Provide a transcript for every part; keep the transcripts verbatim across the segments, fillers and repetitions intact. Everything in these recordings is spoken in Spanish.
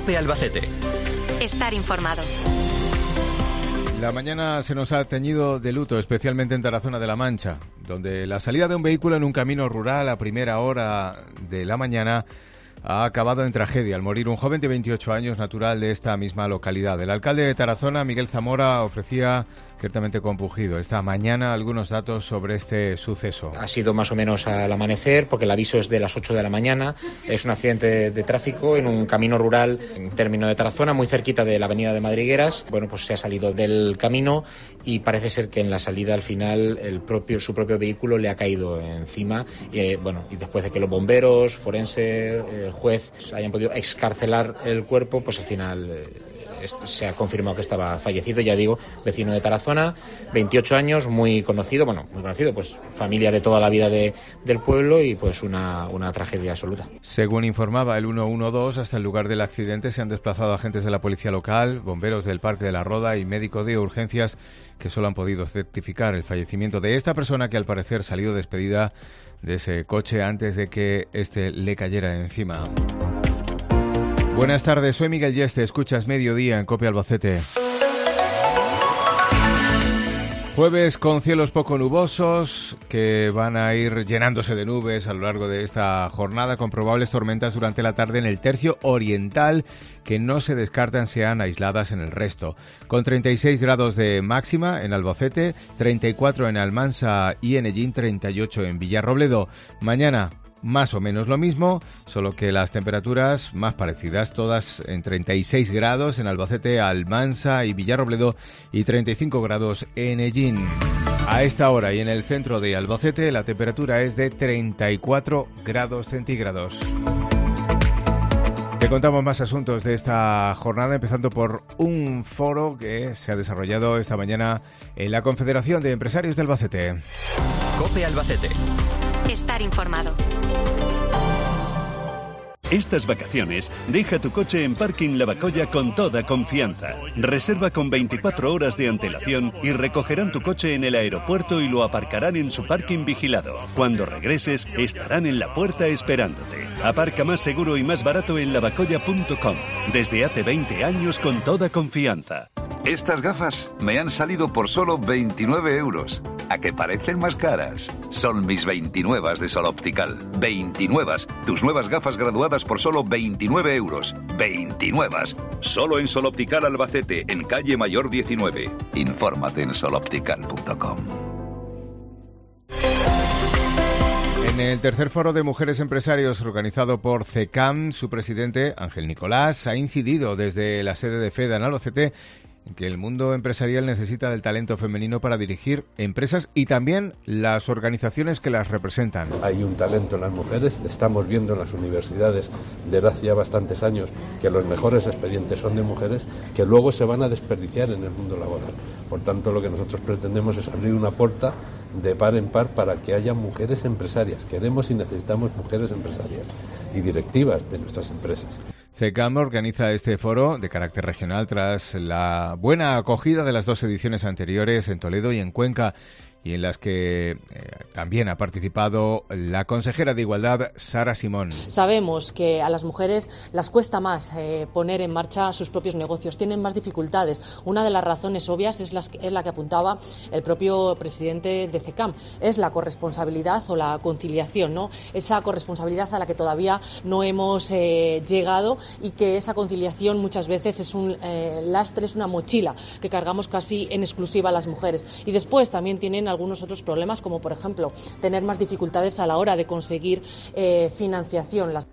COPE Albacete. Estar informado. La mañana se nos ha teñido de luto, especialmente en Tarazona de la Mancha, donde la salida de un vehículo en un camino rural a primera hora de la mañana ha acabado en tragedia al morir un joven de veintiocho años natural de esta misma localidad. El alcalde de Tarazona, Miguel Zamora, ofrecía ciertamente compungido esta mañana algunos datos sobre este suceso. Ha sido más o menos al amanecer, porque el aviso es de las ocho de la mañana. Es un accidente de, de tráfico en un camino rural en término de Tarazona, muy cerquita de la avenida de Madrigueras. Bueno, pues se ha salido del camino y parece ser que en la salida al final el propio, su propio vehículo le ha caído encima. Y, eh, bueno, y después de que los bomberos, forense, eh, juez hayan podido excarcelar el cuerpo, pues al final eh, se ha confirmado que estaba fallecido. Ya digo, vecino de Tarazona, veintiocho años, muy conocido, bueno, muy conocido, pues familia de toda la vida de, del pueblo y pues una, una tragedia absoluta. Según informaba el ciento doce, hasta el lugar del accidente se han desplazado agentes de la policía local, bomberos del Parque de la Roda y médico de urgencias que solo han podido certificar el fallecimiento de esta persona que al parecer salió despedida de ese coche antes de que este le cayera encima. Buenas tardes, soy Miguel Yeste, escuchas Mediodía en COPE Albacete. Jueves con cielos poco nubosos que van a ir llenándose de nubes a lo largo de esta jornada, con probables tormentas durante la tarde en el tercio oriental que no se descartan sean aisladas en el resto. Con treinta y seis grados de máxima en Albacete, treinta y cuatro en Almansa y en Ellín, treinta y ocho en Villarrobledo. Mañana más o menos lo mismo, solo que las temperaturas más parecidas, todas en treinta y seis grados en Albacete, Almansa y Villarrobledo y treinta y cinco grados en Ellín. A esta hora y en el centro de Albacete la temperatura es de treinta y cuatro grados centígrados. Te contamos más asuntos de esta jornada, empezando por un foro que se ha desarrollado esta mañana en la Confederación de Empresarios de Albacete. COPE Albacete. Estar informado. Estas vacaciones, deja tu coche en Parking Lavacolla con toda confianza. Reserva con veinticuatro horas de antelación y recogerán tu coche en el aeropuerto y lo aparcarán en su parking vigilado. Cuando regreses, estarán en la puerta esperándote. Aparca más seguro y más barato en lavacolla punto com. Desde hace veinte años con toda confianza. Estas gafas me han salido por solo veintinueve euros. ¿A que parecen más caras? Son mis veintinuevas de Sol Optical. veintinuevas. Tus nuevas gafas graduadas por solo veintinueve euros. veintinuevas. Solo en Sol Optical Albacete, en calle Mayor diecinueve. Infórmate en sol optical punto com. En el tercer foro de mujeres empresarios organizado por CECAM, su presidente, Ángel Nicolás, ha incidido desde la sede de FEDA en Albacete que el mundo empresarial necesita del talento femenino para dirigir empresas y también las organizaciones que las representan. Hay un talento en las mujeres, estamos viendo en las universidades desde hace ya bastantes años que los mejores expedientes son de mujeres que luego se van a desperdiciar en el mundo laboral. Por tanto, lo que nosotros pretendemos es abrir una puerta de par en par para que haya mujeres empresarias. Queremos y necesitamos mujeres empresarias y directivas de nuestras empresas. CECAM organiza este foro de carácter regional tras la buena acogida de las dos ediciones anteriores en Toledo y en Cuenca, y en las que eh, también ha participado la consejera de Igualdad, Sara Simón. Sabemos que a las mujeres las cuesta más eh, poner en marcha sus propios negocios, tienen más dificultades. Una de las razones obvias es, las, es la que apuntaba el propio presidente de CECAM, es la corresponsabilidad o la conciliación, ¿no? Esa corresponsabilidad a la que todavía no hemos eh, llegado y que esa conciliación muchas veces es un eh, lastre, es una mochila que cargamos casi en exclusiva a las mujeres. Y después también tienen algunos otros problemas, como por ejemplo tener más dificultades a la hora de conseguir eh, financiación. Las...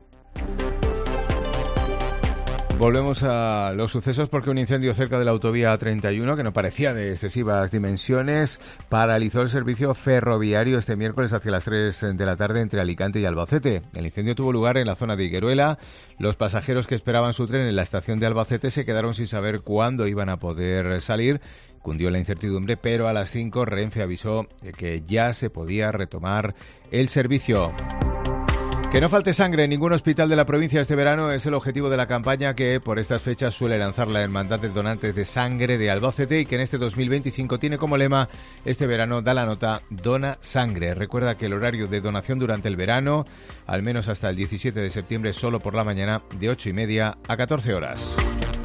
Volvemos a los sucesos porque un incendio cerca de la autovía A treinta y uno, que no parecía de excesivas dimensiones, paralizó el servicio ferroviario este miércoles hacia las tres de la tarde entre Alicante y Albacete. El incendio tuvo lugar en la zona de Higueruela. Los pasajeros que esperaban su tren en la estación de Albacete se quedaron sin saber cuándo iban a poder salir. Cundió la incertidumbre, pero a las cinco Renfe avisó de que ya se podía retomar el servicio. Que no falte sangre en ningún hospital de la provincia este verano es el objetivo de la campaña que por estas fechas suele lanzar la Hermandad de Donantes de Sangre de Albacete y que en este dos mil veinticinco tiene como lema este verano da la nota Dona Sangre. Recuerda que el horario de donación durante el verano, al menos hasta el diecisiete de septiembre, solo por la mañana de ocho y media a catorce horas.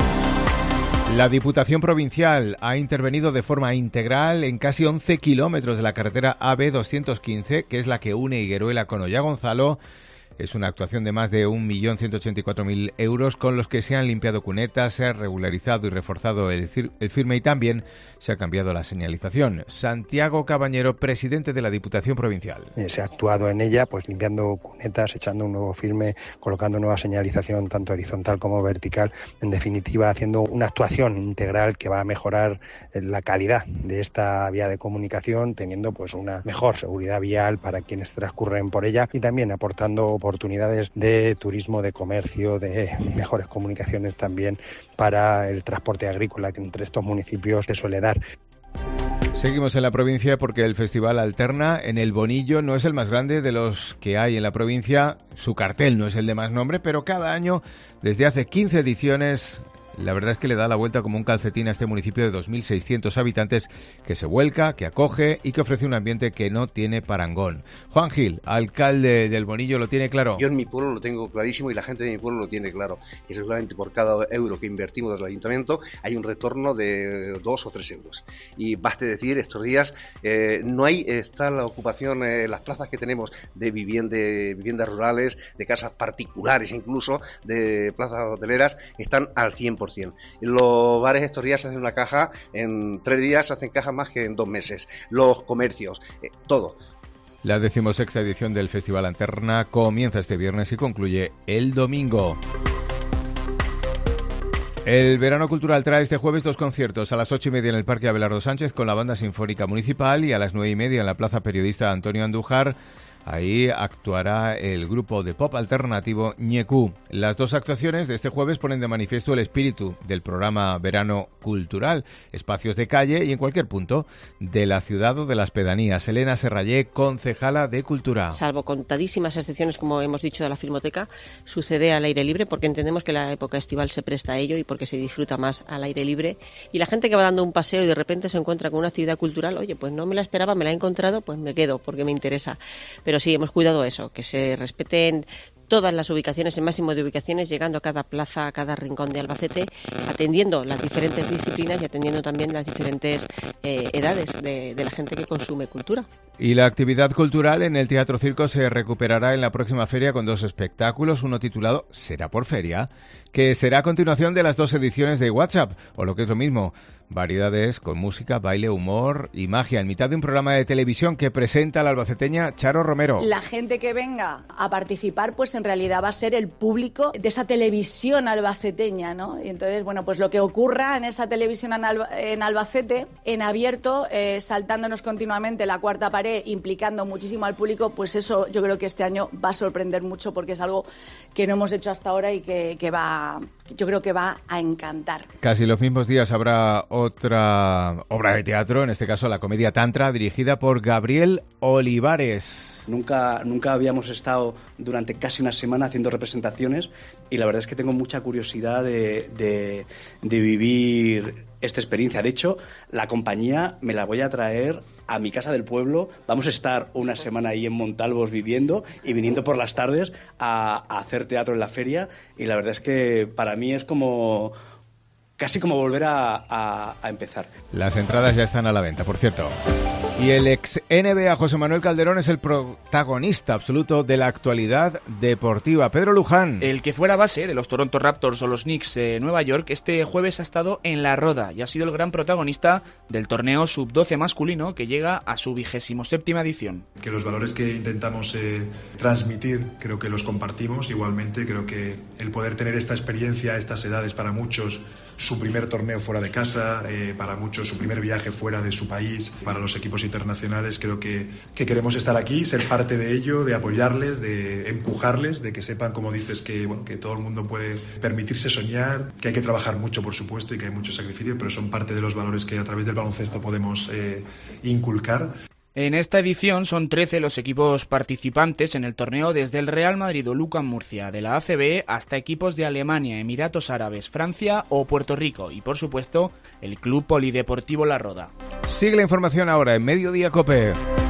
La Diputación Provincial ha intervenido de forma integral en casi once kilómetros de la carretera A B doscientos quince, que es la que une Higueruela con Ollagonzalo. Es una actuación de más de un millón ciento ochenta y cuatro mil euros con los que se han limpiado cunetas, se ha regularizado y reforzado el, cir- el firme y también se ha cambiado la señalización. Santiago Cabañero, presidente de la Diputación Provincial. Eh, se ha actuado en ella, pues limpiando cunetas, echando un nuevo firme, colocando nueva señalización tanto horizontal como vertical. En definitiva, haciendo una actuación integral que va a mejorar la calidad de esta vía de comunicación, teniendo pues una mejor seguridad vial para quienes transcurren por ella y también aportando oportunidades de turismo, de comercio, de mejores comunicaciones también para el transporte agrícola que entre estos municipios se suele dar. Seguimos en la provincia porque el Festival Alterna en el Bonillo no es el más grande de los que hay en la provincia. Su cartel no es el de más nombre, pero cada año, desde hace quince ediciones, la verdad es que le da la vuelta como un calcetín a este municipio de dos mil seiscientos habitantes que se vuelca, que acoge y que ofrece un ambiente que no tiene parangón. Juan Gil, alcalde del Bonillo, ¿lo tiene claro? Yo en mi pueblo lo tengo clarísimo y la gente de mi pueblo lo tiene claro. Y seguramente por cada euro que invertimos del ayuntamiento hay un retorno de dos o tres euros. Y baste decir, estos días eh, no hay, está la ocupación, eh, las plazas que tenemos de vivienda, viviendas rurales, de casas particulares incluso, de plazas hoteleras, están al cien por ciento. Los bares estos días hacen una caja, en tres días hacen cajas más que en dos meses. Los comercios, eh, todo. La decimosexta edición del Festival Alterna comienza este viernes y concluye el domingo. El verano cultural trae este jueves dos conciertos, a las ocho y media en el Parque Abelardo Sánchez con la Banda Sinfónica Municipal y a las nueve y media en la Plaza Periodista Antonio Andújar. Ahí actuará el grupo de pop alternativo Ñecú. Las dos actuaciones de este jueves ponen de manifiesto el espíritu del programa Verano Cultural, espacios de calle y en cualquier punto de la ciudad o de las pedanías. Elena Serrallé, concejala de Cultura. Salvo contadísimas excepciones, como hemos dicho, de la Filmoteca, sucede al aire libre porque entendemos que la época estival se presta a ello y porque se disfruta más al aire libre. Y la gente que va dando un paseo y de repente se encuentra con una actividad cultural, oye, pues no me la esperaba, me la he encontrado, pues me quedo porque me interesa. Pero sí, hemos cuidado eso, que se respeten todas las ubicaciones, el máximo de ubicaciones, llegando a cada plaza, a cada rincón de Albacete, atendiendo las diferentes disciplinas y atendiendo también las diferentes eh, edades de, de la gente que consume cultura. Y la actividad cultural en el Teatro Circo se recuperará en la próxima feria con dos espectáculos, uno titulado Será por Feria, que será a continuación de las dos ediciones de WhatsApp, o lo que es lo mismo, variedades con música, baile, humor y magia, en mitad de un programa de televisión que presenta la albaceteña Charo Romero. La gente que venga a participar, pues en realidad va a ser el público de esa televisión albaceteña, ¿no? Y entonces, bueno, pues lo que ocurra en esa televisión en, Alba, en Albacete, en abierto, eh, saltándonos continuamente la cuarta pared, implicando muchísimo al público, pues eso yo creo que este año va a sorprender mucho porque es algo que no hemos hecho hasta ahora y que, que va, yo creo que va a encantar. Casi los mismos días habrá otra obra de teatro, en este caso la comedia Tantra, dirigida por Gabriel Olivares. Nunca, nunca habíamos estado durante casi una semana haciendo representaciones y la verdad es que tengo mucha curiosidad de, de, de vivir esta experiencia. De hecho, la compañía me la voy a traer a mi casa del pueblo. Vamos a estar una semana ahí en Montalvos viviendo y viniendo por las tardes a, a hacer teatro en la feria y la verdad es que para mí es como... casi como volver a, a, a empezar. Las entradas ya están a la venta, por cierto. Y el ex N B A José Manuel Calderón es el protagonista absoluto de la actualidad deportiva. Pedro Luján. El que fuera base de los Toronto Raptors o los Knicks de Nueva York este jueves ha estado en la roda y ha sido el gran protagonista del torneo sub doce masculino que llega a su vigésimo séptima edición. Que los valores que intentamos eh, transmitir creo que los compartimos igualmente. Creo que el poder tener esta experiencia a estas edades para muchos, su primer torneo fuera de casa, eh, para muchos su primer viaje fuera de su país, para los equipos internacionales, creo que, que queremos estar aquí, ser parte de ello, de apoyarles, de empujarles, de que sepan, como dices, que, bueno, que todo el mundo puede permitirse soñar, que hay que trabajar mucho, por supuesto, y que hay mucho sacrificio, pero son parte de los valores que a través del baloncesto podemos eh, inculcar. En esta edición son trece los equipos participantes en el torneo, desde el Real Madrid o Lucan Murcia de la A C B hasta equipos de Alemania, Emiratos Árabes, Francia o Puerto Rico y, por supuesto, el Club Polideportivo La Roda. Sigue la información ahora en Mediodía COPE.